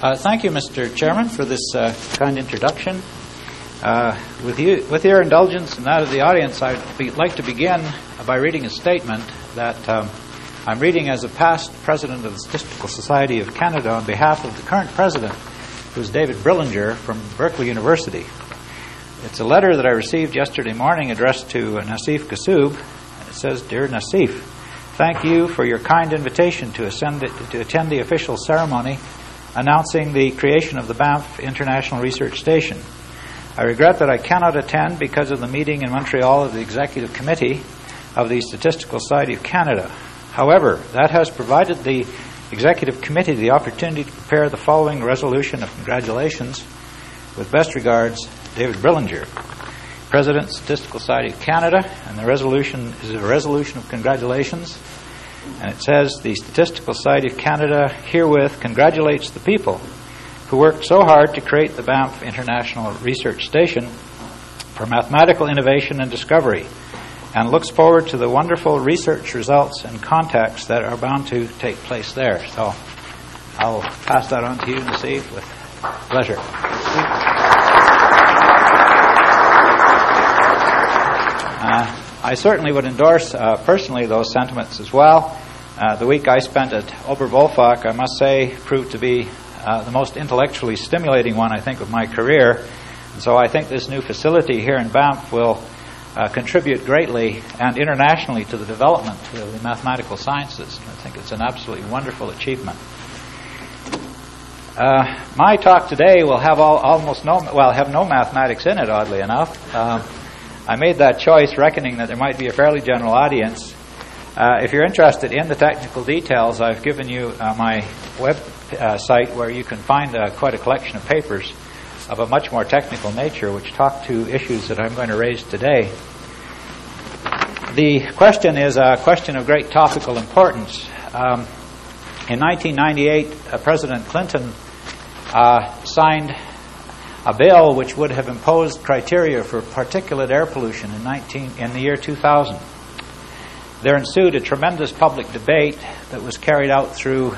Thank you, Mr. Chairman, for this kind introduction. With your indulgence and that of the audience, I'd like to begin by reading a statement that I'm reading as a past president of the Statistical Society of Canada on behalf of the current president, who is David Brillinger from Berkeley University. It's a letter that I received yesterday morning addressed to Nassif Kassoub, and it says, "Dear Nassif, thank you for your kind invitation to attend the official ceremony announcing the creation of the Banff International Research Station. I regret that I cannot attend because of the meeting in Montreal of the Executive Committee of the Statistical Society of Canada. However, that has provided the Executive Committee the opportunity to prepare the following resolution of congratulations. With best regards, David Brillinger, President, Statistical Society of Canada," and the resolution is a resolution of congratulations. And it says, "The Statistical Society of Canada herewith congratulates the people who worked so hard to create the Banff International Research Station for mathematical innovation and discovery, and looks forward to the wonderful research results and contacts that are bound to take place there." So I'll pass that on to you, Nassif, with pleasure. I certainly would endorse personally those sentiments as well. The week I spent at Oberwolfach, I must say, proved to be the most intellectually stimulating one, I think, of my career. And so I think this new facility here in Banff will contribute greatly and internationally to the development of the mathematical sciences. I think it's an absolutely wonderful achievement. My talk today will have have no mathematics in it, oddly enough. I made that choice reckoning that there might be a fairly general audience. If you're interested in the technical details, I've given you my web site where you can find quite a collection of papers of a much more technical nature which talk to issues that I'm going to raise today. The question is a question of great topical importance. In 1998, President Clinton signed a bill which would have imposed criteria for particulate air pollution in the year 2000. There ensued a tremendous public debate that was carried out through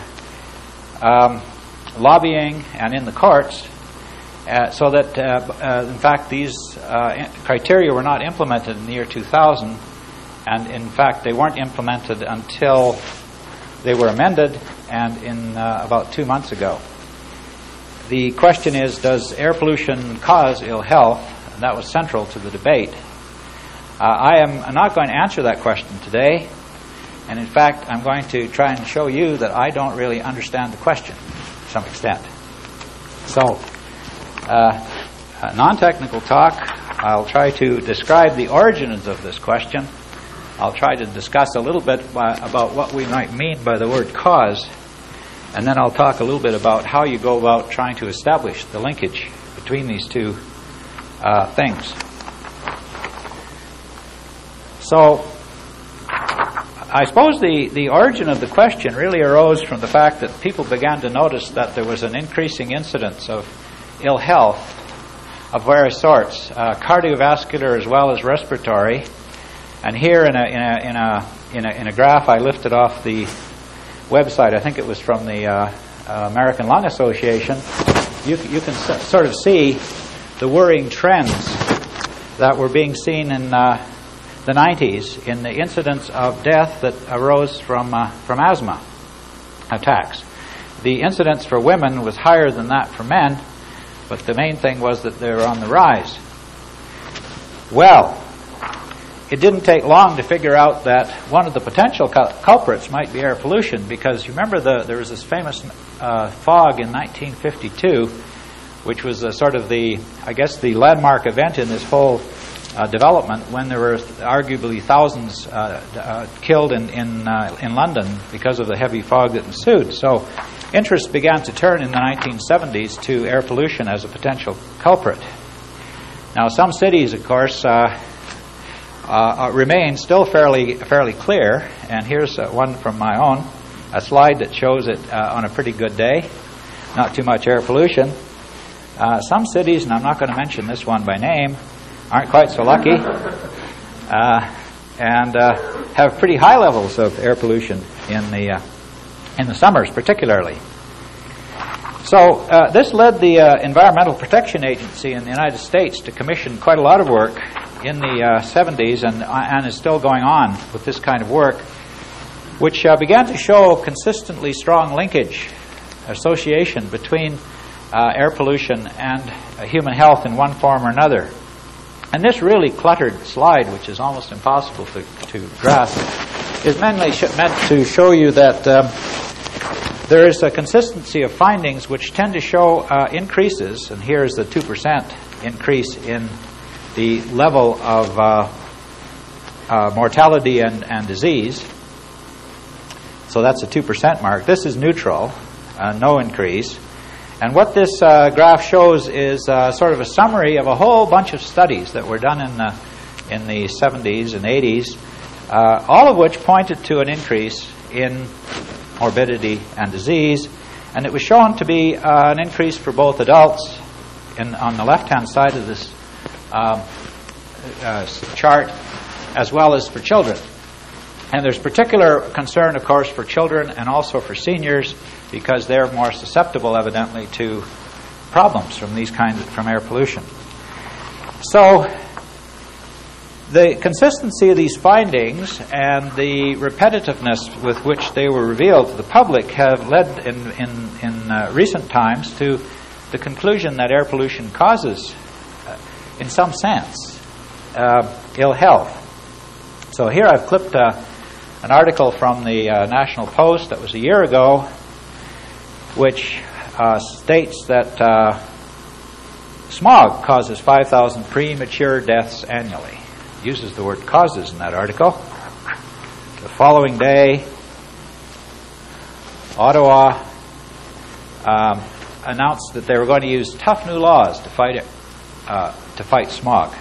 lobbying and in the courts, so that, in fact, these criteria were not implemented in the year 2000, and in fact, they weren't implemented until they were amended, and in about 2 months ago. The question is, does air pollution cause ill health? And that was central to the debate. I am not going to answer that question today, and in fact, I'm going to try and show you that I don't really understand the question to some extent. So, non-technical talk, I'll try to describe the origins of this question. I'll try to discuss a little bit about what we might mean by the word cause, and then I'll talk a little bit about how you go about trying to establish the linkage between these two things. So, I suppose the origin of the question really arose from the fact that people began to notice that there was an increasing incidence of ill health of various sorts, cardiovascular as well as respiratory. And here in a graph I lifted off the website, I think it was from the American Lung Association, you can sort of see the worrying trends that were being seen in the 90s in the incidence of death that arose from asthma attacks. The incidence for women was higher than that for men, but the main thing was that they were on the rise. Well, it didn't take long to figure out that one of the potential culprits might be air pollution, because you remember there was this famous fog in 1952, which was sort of the landmark event in this whole development, when there were arguably thousands killed in London because of the heavy fog that ensued. So interest began to turn in the 1970s to air pollution as a potential culprit. Now, some cities, of course, remain still fairly clear, and here's one from my own, a slide that shows it on a pretty good day, not too much air pollution. Some cities, and I'm not going to mention this one by name, aren't quite so lucky, and have pretty high levels of air pollution in the summers particularly. So this led the Environmental Protection Agency in the United States to commission quite a lot of work in the 70s and is still going on with this kind of work, which began to show consistently strong linkage, association between air pollution and human health in one form or another. And this really cluttered slide, which is almost impossible to grasp, is mainly meant to show you that there is a consistency of findings which tend to show increases, and here is the 2% increase in the level of mortality and disease. So that's a 2% mark. This is neutral, no increase. And what this graph shows is sort of a summary of a whole bunch of studies that were done in the 70s and 80s, all of which pointed to an increase in morbidity and disease. And it was shown to be an increase for both adults on the left-hand side of this chart, as well as for children. And there's particular concern, of course, for children and also for seniors, because they're more susceptible, evidently, to problems from from air pollution. So the consistency of these findings and the repetitiveness with which they were revealed to the public have led in recent times to the conclusion that air pollution causes, in some sense, ill health. So here I've clipped an article from the National Post that was a year ago, which states that smog causes 5,000 premature deaths annually. It uses the word causes in that article. The following day, Ottawa announced that they were going to use tough new laws to fight smog.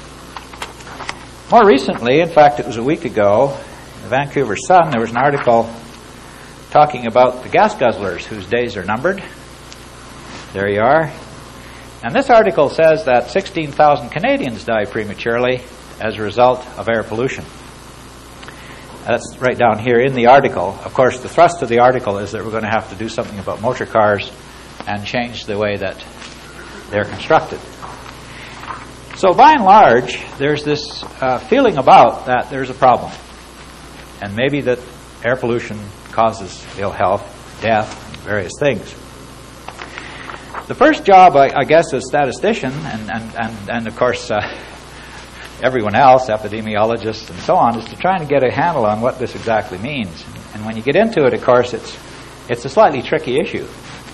More recently, in fact it was a week ago, in the Vancouver Sun, there was an article talking about the gas guzzlers whose days are numbered. There you are. And this article says that 16,000 Canadians die prematurely as a result of air pollution. That's right down here in the article. Of course, the thrust of the article is that we're going to have to do something about motor cars and change the way that they're constructed. So by and large, there's this feeling about that there's a problem. And maybe that air pollution causes ill health, death, various things. The first job, I guess, as statistician, and of course everyone else, epidemiologists and so on, is to try and get a handle on what this exactly means. And when you get into it, of course, it's a slightly tricky issue.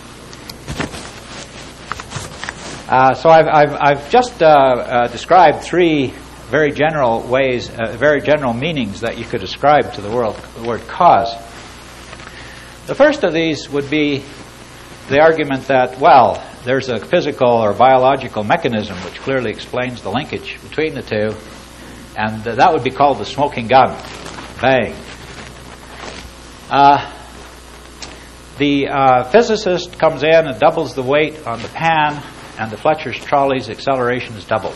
So I've just described three very general ways, very general meanings that you could ascribe to the word cause. The first of these would be the argument that, well, there's a physical or biological mechanism which clearly explains the linkage between the two, and that would be called the smoking gun. Bang. The physicist comes in and doubles the weight on the pan, and the Fletcher's trolley's acceleration is doubled.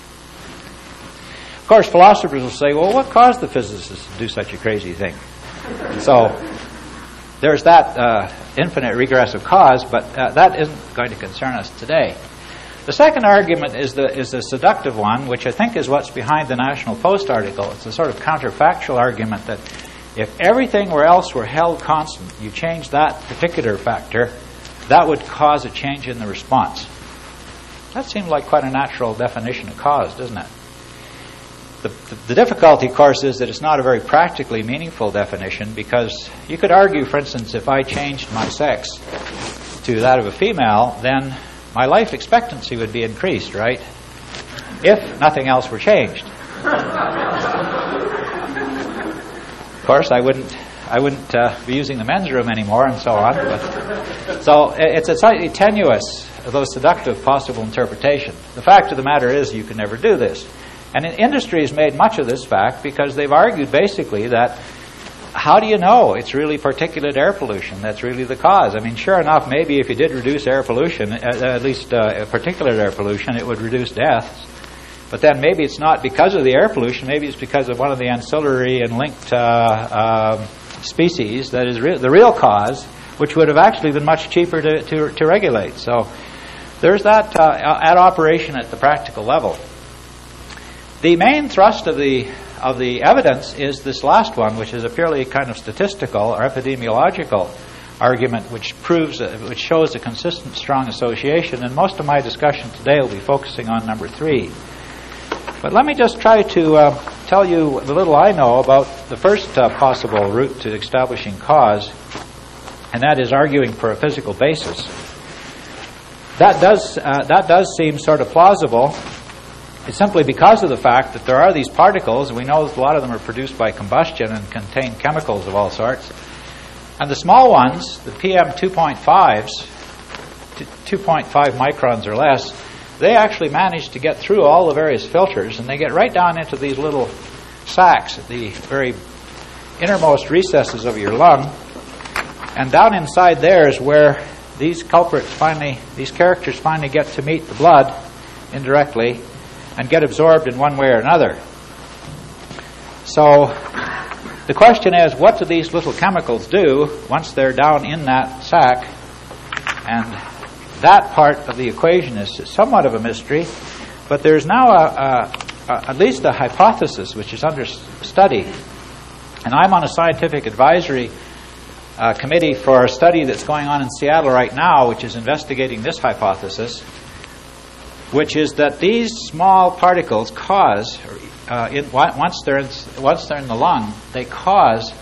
Of course, philosophers will say, well, what caused the physicists to do such a crazy thing? So there's that infinite regressive cause, but that isn't going to concern us today. The second argument is the seductive one, which I think is what's behind the National Post article. It's a sort of counterfactual argument that if everything else were held constant, you change that particular factor, that would cause a change in the response. That seemed like quite a natural definition of cause, doesn't it? The difficulty, of course, is that it's not a very practically meaningful definition, because you could argue, for instance, if I changed my sex to that of a female, then my life expectancy would be increased, right? If nothing else were changed. Of course, I wouldn't be using the men's room anymore, and so on. But, so it's a slightly tenuous, though seductive, possible interpretation. The fact of the matter is, you can never do this. And industry has made much of this fact because they've argued basically that how do you know it's really particulate air pollution that's really the cause? I mean, sure enough, maybe if you did reduce air pollution, at least particulate air pollution, it would reduce deaths. But then maybe it's not because of the air pollution, maybe it's because of one of the ancillary and linked species that is the real cause, which would have actually been much cheaper to regulate. So there's that at operation at the practical level. The main thrust of the evidence is this last one, which is a purely kind of statistical or epidemiological argument, which shows a consistent, strong association. And most of my discussion today will be focusing on number 3. But let me just try to tell you the little I know about the first possible route to establishing cause, and that is arguing for a physical basis. That does seem sort of plausible. It's simply because of the fact that there are these particles, and we know that a lot of them are produced by combustion and contain chemicals of all sorts. And the small ones, the PM 2.5s, 2.5 microns or less, they actually manage to get through all the various filters, and they get right down into these little sacs at the very innermost recesses of your lung. And down inside there is where these characters finally get to meet the blood indirectly and get absorbed in one way or another. So the question is, what do these little chemicals do once they're down in that sac? And that part of the equation is somewhat of a mystery, but there's now at least a hypothesis which is under study. And I'm on a scientific advisory committee for a study that's going on in Seattle right now, which is investigating this hypothesis, which is that these small particles cause, once they're in the lung, they cause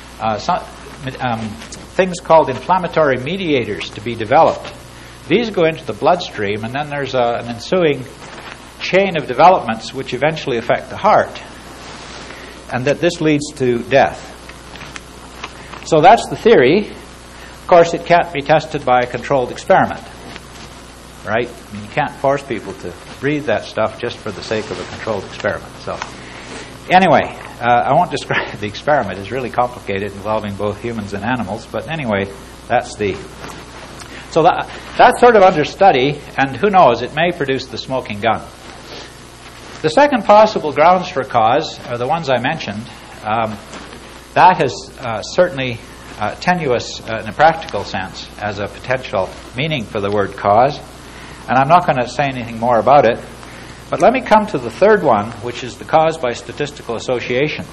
things called inflammatory mediators to be developed. These go into the bloodstream, and then there's an ensuing chain of developments which eventually affect the heart, and that this leads to death. So that's the theory. Of course, it can't be tested by a controlled experiment, right? I mean, you can't force people to breathe that stuff just for the sake of a controlled experiment. So anyway, I won't describe the experiment. It's really complicated, involving both humans and animals. But anyway, that's sort of under study, and who knows, it may produce the smoking gun. The second possible grounds for cause are the ones I mentioned. That is certainly tenuous in a practical sense as a potential meaning for the word cause, and I'm not going to say anything more about it. But let me come to the third one, which is the cause by statistical association.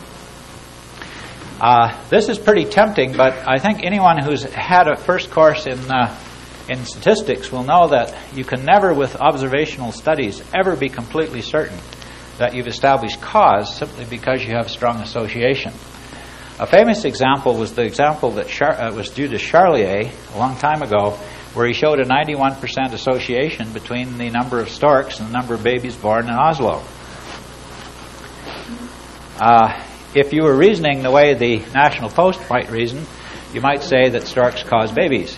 This is pretty tempting, but I think anyone who's had a first course in statistics will know that you can never, with observational studies, ever be completely certain that you've established cause simply because you have strong association. A famous example was the example that was due to Charlier a long time ago, where he showed a 91% association between the number of storks and the number of babies born in Oslo. If you were reasoning the way the National Post might reason, you might say that storks cause babies.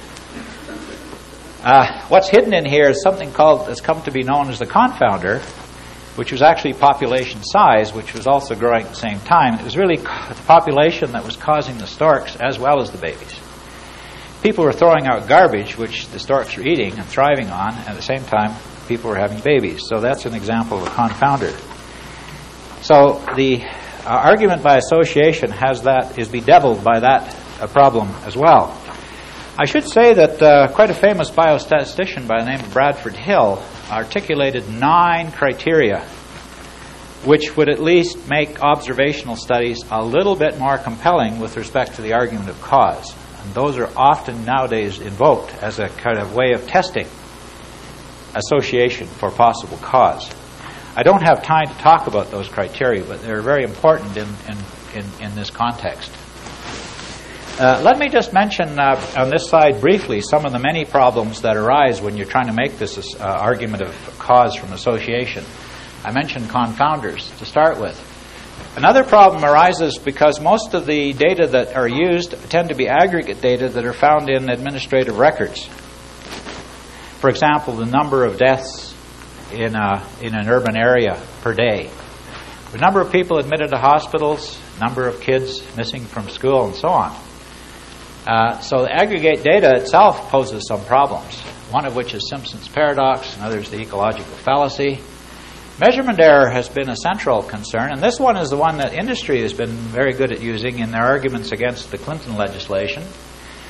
What's hidden in here is something that's come to be known as the confounder, which was actually population size, which was also growing at the same time. It was really the population that was causing the storks as well as the babies. People were throwing out garbage, which the storks were eating and thriving on, and at the same time, people were having babies. So that's an example of a confounder. So the argument by association is bedeviled by that problem as well. I should say that quite a famous biostatistician by the name of Bradford Hill articulated 9 criteria which would at least make observational studies a little bit more compelling with respect to the argument of cause. And those are often nowadays invoked as a kind of way of testing association for possible cause. I don't have time to talk about those criteria, but they're very important in this context. Let me just mention on this side briefly some of the many problems that arise when you're trying to make this argument of cause from association. I mentioned confounders to start with. Another problem arises because most of the data that are used tend to be aggregate data that are found in administrative records. For example, the number of deaths in an urban area per day, the number of people admitted to hospitals, number of kids missing from school, and so on. So the aggregate data itself poses some problems, one of which is Simpson's paradox, another is the ecological fallacy. Measurement error has been a central concern, and this one is the one that industry has been very good at using in their arguments against the Clinton legislation.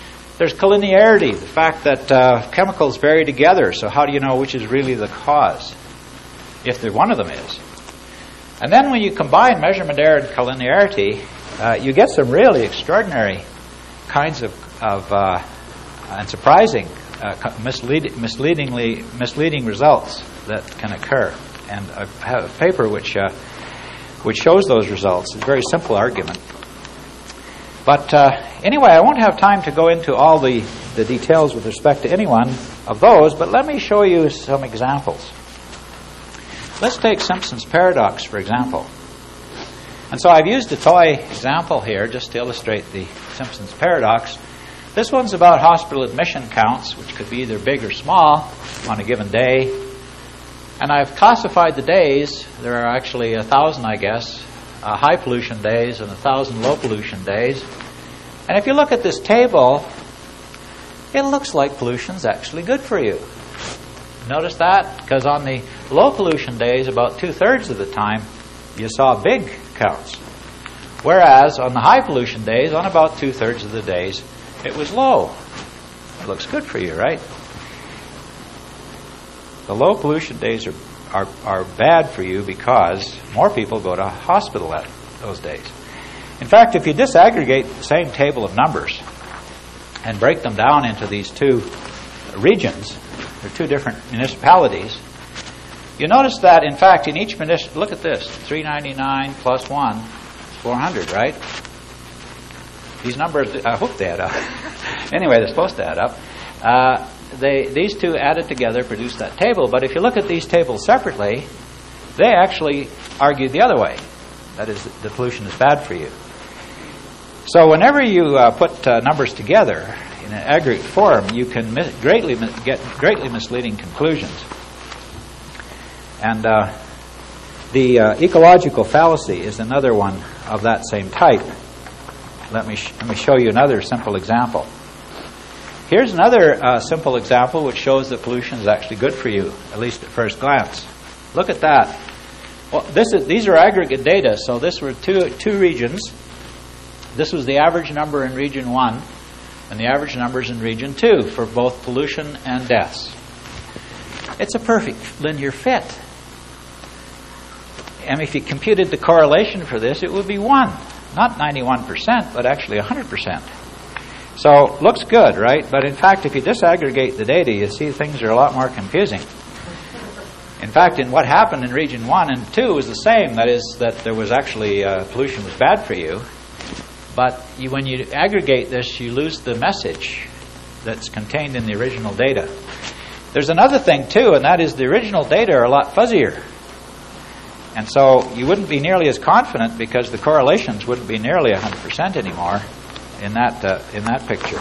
There's collinearity, the fact that chemicals vary together, so how do you know which is really the cause, if there one of them is? And then when you combine measurement error and collinearity, you get some really extraordinary kinds of and surprising misleading results that can occur. And I have a paper which shows those results. It's a very simple argument. But anyway, I won't have time to go into all the details with respect to any one of those, but let me show you some examples. Let's take Simpson's paradox, for example. And so I've used a toy example here just to illustrate the Simpson's paradox. This one's about hospital admission counts, which could be either big or small on a given day. And I've classified the days. There are actually 1,000, I guess, high pollution days and 1,000 low pollution days. And if you look at this table, it looks like pollution's actually good for you. Notice that? Because on the low pollution days, about 2/3 of the time, you saw big counts. Whereas on the high pollution days, on about 2/3 of the days, it was low. It looks good for you, right? The low pollution days are bad for you because more people go to hospital at those days. In fact, if you disaggregate the same table of numbers and break them down into these two regions, or two different municipalities, you notice that, in fact, in each municipality, look at this, 399 plus 1 is 400, right? These numbers, I hope they add up. Anyway, they're supposed to add up. These two added together produce that table, but if you look at these tables separately, they actually argue the other way. That is, the pollution is bad for you. So whenever you put numbers together in an aggregate form, you can get greatly misleading conclusions. And the ecological fallacy is another one of that same type. Let me show you another simple example. Here's another simple example which shows that pollution is actually good for you, at least at first glance. Look at that. Well, these are aggregate data, so this were two regions. This was the average number in region 1 and the average numbers in region 2 for both pollution and deaths. It's a perfect linear fit. And if you computed the correlation for this, it would be 1. Not 91%, but actually 100%. So, looks good, right? But in fact, if you disaggregate the data, you see things are a lot more confusing. In fact, in what happened in region 1 and 2 was the same. That is, that there was actually pollution was bad for you. But when you aggregate this, you lose the message that's contained in the original data. There's another thing, too, and that is the original data are a lot fuzzier. And so you wouldn't be nearly as confident because the correlations wouldn't be nearly 100% anymore in that picture.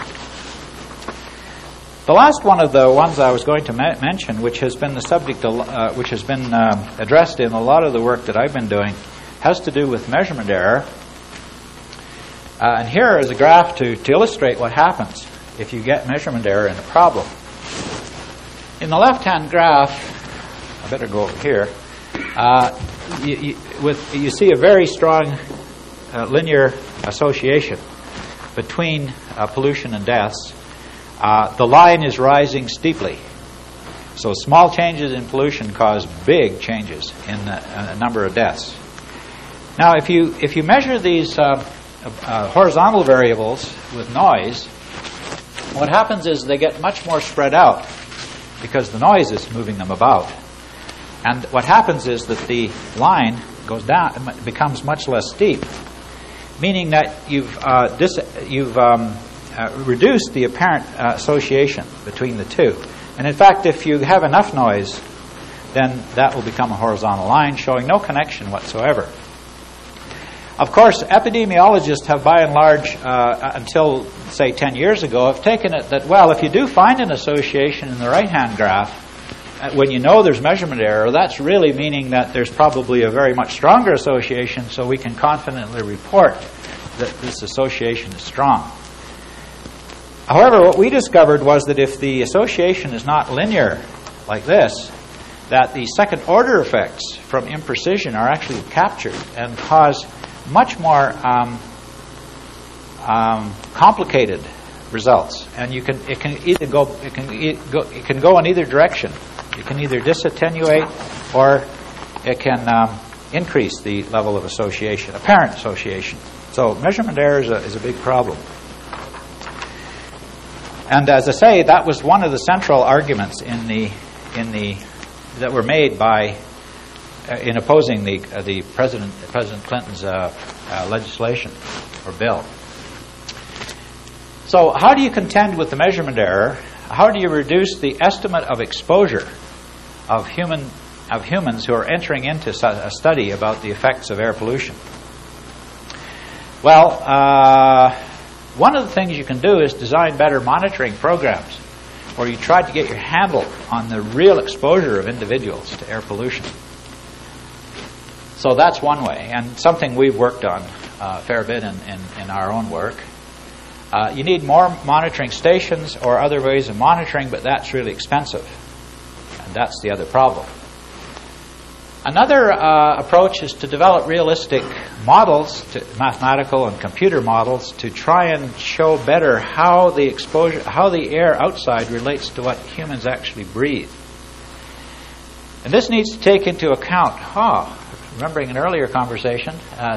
The last one of the ones I was going to mention, which has been the subject, which has been addressed in a lot of the work that I've been doing, has to do with measurement error. And here is a graph to illustrate what happens if you get measurement error in a problem. In the left-hand graph, I better go over here. You see a very strong linear association between pollution and deaths. The line is rising steeply. So small changes in pollution cause big changes in the number of deaths. Now, if you measure these horizontal variables with noise, what happens is they get much more spread out because the noise is moving them about. And what happens is that the line goes down, it becomes much less steep, meaning that you've reduced the apparent association between the two. And in fact, if you have enough noise, then that will become a horizontal line showing no connection whatsoever. Of course, epidemiologists have by and large, until say 10 years ago, have taken it that, well, if you do find an association in the right-hand graph, when you know there's measurement error, that's really meaning that there's probably a very much stronger association, so we can confidently report that this association is strong. However, what we discovered was that if the association is not linear like this, that the second-order effects from imprecision are actually captured and cause much more complicated results, and it can go in either direction. It can either disattenuate or it can increase the level of association, apparent association. So measurement error is a big problem. And as I say, that was one of the central arguments that were made by in opposing the President Clinton's legislation or bill. So how do you contend with the measurement error? How do you reduce the estimate of exposure of humans who are entering into a study about the effects of air pollution? Well, one of the things you can do is design better monitoring programs where you try to get your handle on the real exposure of individuals to air pollution. So that's one way, and something we've worked on a fair bit in our own work. You need more monitoring stations or other ways of monitoring, but that's really expensive. And that's the other problem. Another approach is to develop realistic models, mathematical and computer models, to try and show better how the air outside relates to what humans actually breathe. And this needs to take into account, remembering an earlier conversation,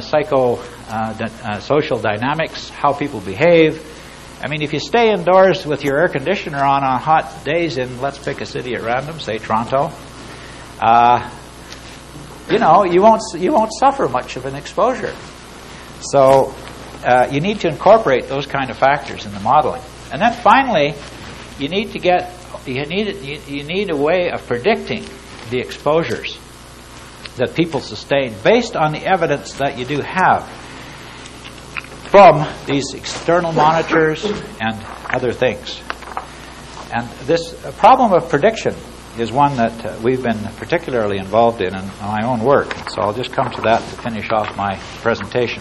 social dynamics, how people behave. I mean, if you stay indoors with your air conditioner on hot days in, let's pick a city at random, say Toronto, you won't suffer much of an exposure. So you need to incorporate those kind of factors in the modeling. And then finally, you need a way of predicting the exposures that people sustain based on the evidence that you do have from these external monitors and other things. And this problem of prediction is one that we've been particularly involved in my own work. So I'll just come to that to finish off my presentation.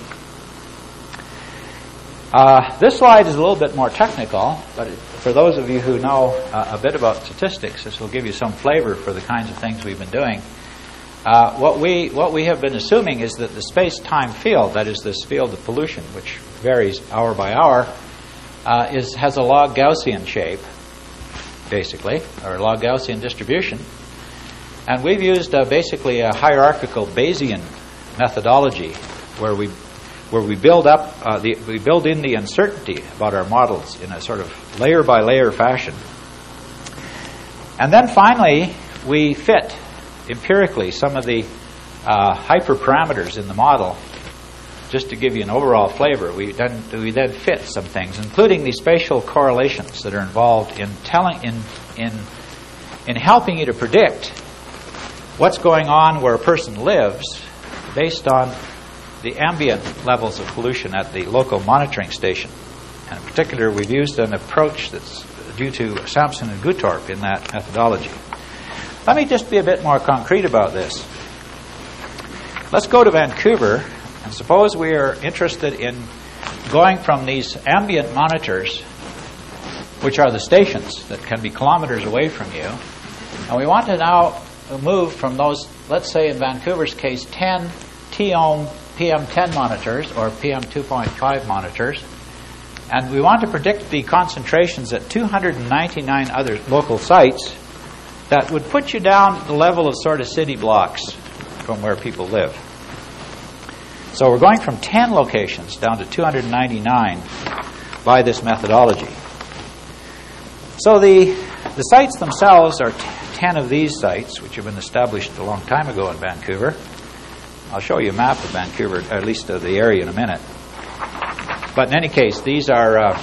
This slide is a little bit more technical, but for those of you who know a bit about statistics, this will give you some flavor for the kinds of things we've been doing. What we have been assuming is that the space-time field, that is this field of pollution, which varies hour by hour, has a log Gaussian shape, basically, or log Gaussian distribution. And we've used basically a hierarchical Bayesian methodology where we build up we build in the uncertainty about our models in a sort of layer by layer fashion. And then finally we fit empirically some of the hyperparameters in the model, just to give you an overall flavor. We then fit some things, including the spatial correlations that are involved in helping you to predict what's going on where a person lives based on the ambient levels of pollution at the local monitoring station. And in particular, we've used an approach that's due to Sampson and Guttorp in that methodology. Let me just be a bit more concrete about this. Let's go to Vancouver, and suppose we are interested in going from these ambient monitors, which are the stations that can be kilometers away from you, and we want to now move from those, let's say in Vancouver's case, 10 TOHM PM10 monitors or PM2.5 monitors, and we want to predict the concentrations at 299 other local sites. That would put you down at the level of sort of city blocks from where people live. So we're going from 10 locations down to 299 by this methodology. So the sites themselves are 10 of these sites, which have been established a long time ago in Vancouver. I'll show you a map of Vancouver, or at least of the area, in a minute. But in any case, these are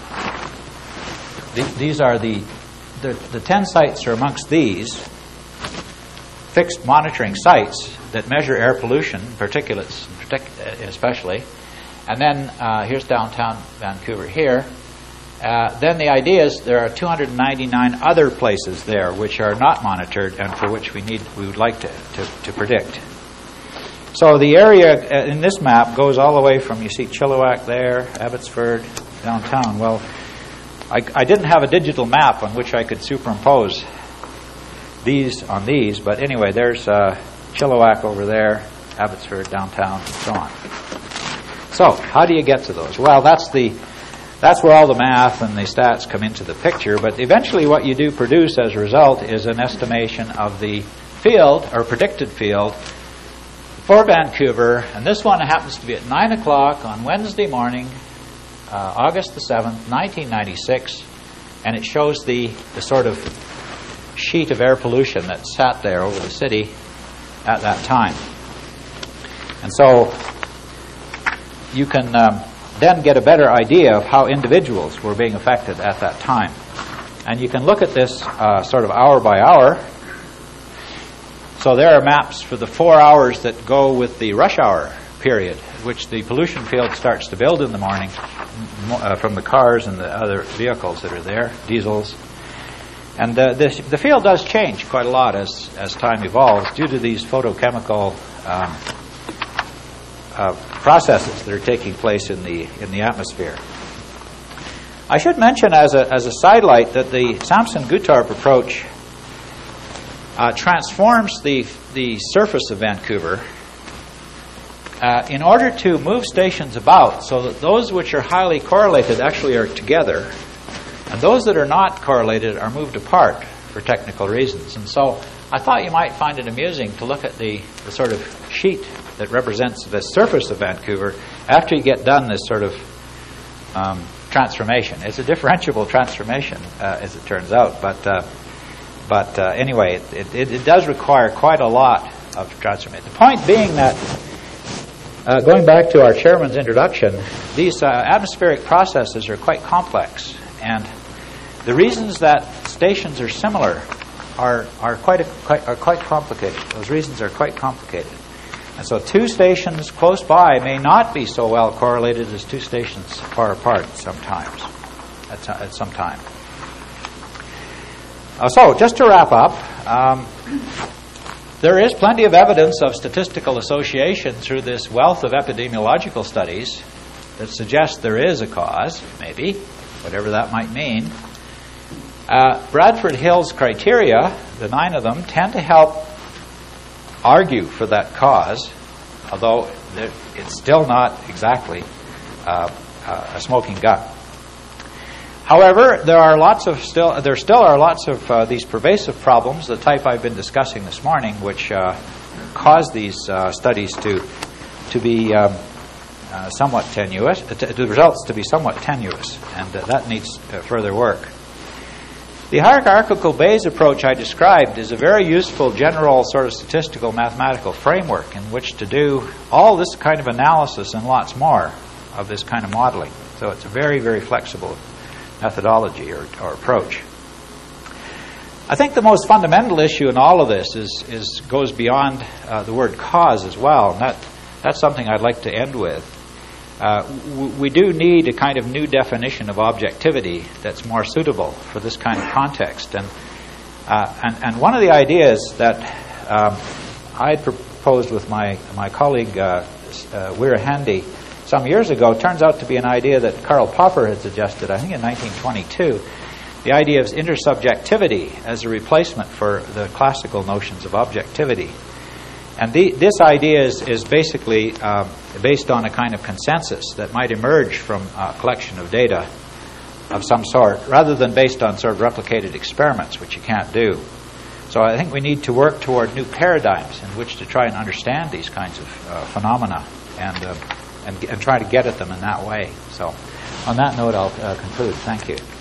the 10 sites are amongst these fixed monitoring sites that measure air pollution, particulates especially. And then here's downtown Vancouver here. Then the idea is there are 299 other places there which are not monitored and for which we would like to predict. So the area in this map goes all the way from, you see Chilliwack there, Abbotsford, downtown. Well, I didn't have a digital map on which I could superimpose these on these, but anyway, there's Chilliwack over there, Abbotsford, downtown, and so on. So, how do you get to those? Well, that's That's where all the math and the stats come into the picture. But eventually what you do produce as a result is an estimation of the field, or predicted field, for Vancouver. And this one happens to be at 9 o'clock on Wednesday morning, August the 7th, 1996. And it shows the sort of sheet of air pollution that sat there over the city at that time. And so you can then get a better idea of how individuals were being affected at that time. And you can look at this sort of hour by hour. So there are maps for the 4 hours that go with the rush hour period, which the pollution field starts to build in the morning from the cars and the other vehicles that are there, diesels. And the field does change quite a lot as time evolves due to these photochemical processes that are taking place in the atmosphere. I should mention as a sidelight that the Sampson-Guttorp approach transforms the surface of Vancouver in order to move stations about so that those which are highly correlated actually are together, and those that are not correlated are moved apart for technical reasons. And so I thought you might find it amusing to look at the sort of sheet that represents the surface of Vancouver after you get done this sort of transformation. It's a differentiable transformation, as it turns out, but anyway, it does require quite a lot of transformation. The point being that, going back to our chairman's introduction, these atmospheric processes are quite complex, and the reasons that stations are similar are quite complicated. Those reasons are quite complicated. And so two stations close by may not be so well correlated as two stations far apart sometimes, at some time. So, just to wrap up, there is plenty of evidence of statistical association through this wealth of epidemiological studies that suggests there is a cause, maybe, whatever that might mean. Bradford Hill's criteria, the 9 of them, tend to help argue for that cause, although it's still not exactly a smoking gun. However, there still are lots of these pervasive problems, the type I've been discussing this morning, which cause these studies to be somewhat tenuous, the results to be somewhat tenuous, and that needs further work. The hierarchical Bayes approach I described is a very useful general sort of statistical mathematical framework in which to do all this kind of analysis and lots more of this kind of modeling. So it's a very, very flexible methodology or approach. I think the most fundamental issue in all of this goes beyond the word cause as well. And that's something I'd like to end with. We do need a kind of new definition of objectivity that's more suitable for this kind of context. And one of the ideas that I had proposed with my colleague Weir Handy some years ago turns out to be an idea that Karl Popper had suggested, I think in 1922, the idea of intersubjectivity as a replacement for the classical notions of objectivity. And this idea is basically based on a kind of consensus that might emerge from a collection of data of some sort, rather than based on sort of replicated experiments, which you can't do. So I think we need to work toward new paradigms in which to try and understand these kinds of phenomena and try to get at them in that way. So on that note, I'll conclude. Thank you.